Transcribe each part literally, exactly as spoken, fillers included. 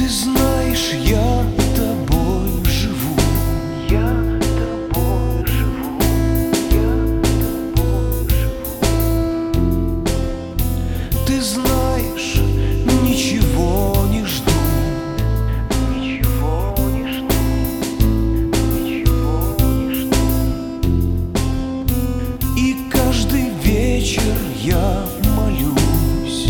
Ты знаешь, я тобой живу, Я тобой живу, я тобой живу. ты знаешь, ничего не жду, Ничего не жду, ничего не жду. и каждый вечер я молюсь,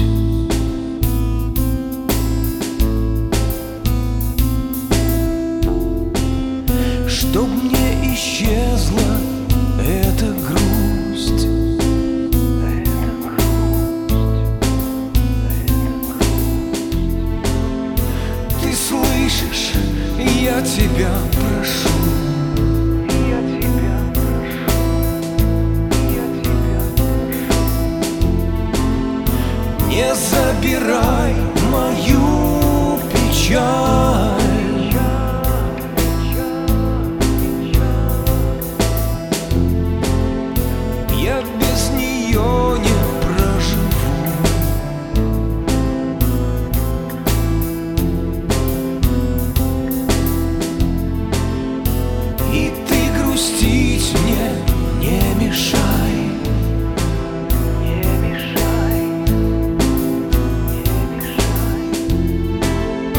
чтоб мне исчезла эта грусть. Это грусть, это грусть. Ты слышишь, я тебя прошу, Я тебя прошу, я тебя прошу. не забирай мою печаль. Я без нее не проживу. И ты грустить мне не мешай. Не мешай, не мешай, не мешай.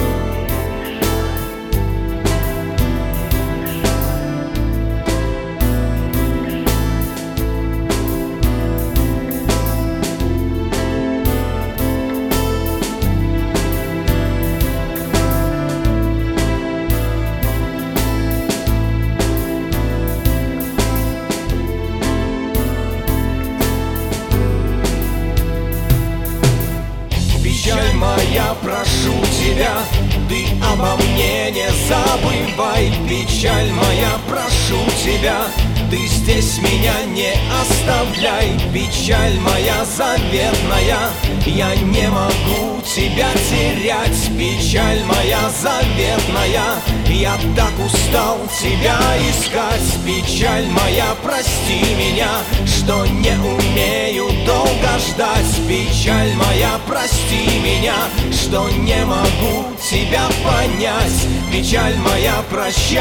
Печаль моя, прошу тебя, ты обо мне не забывай. Печаль моя, прошу тебя, ты здесь меня не оставляй. Печаль моя заветная, я не могу тебя терять. Печаль моя заветная, я так устал тебя искать. Печаль моя, прости меня, что не умею долго ждать. Печаль моя, прости меня, что не могу тебя понять. Печаль моя, прощай.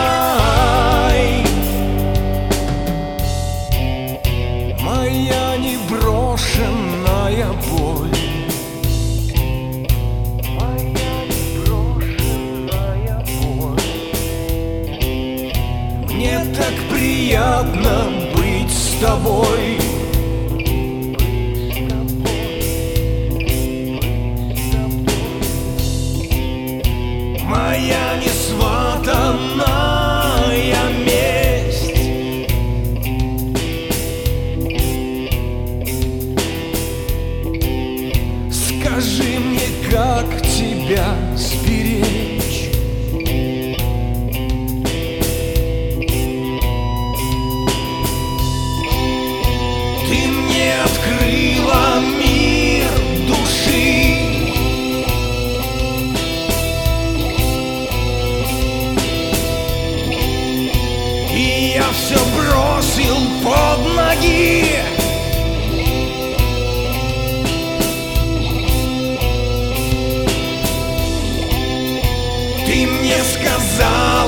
Моя неброшенная боль, Моя неброшенная боль. мне так приятно быть с тобой. Моя несватанная месть, скажи мне, как тебя сберечь. Ты мне открыла мир души, и я все бросил под ноги. Ты мне сказал,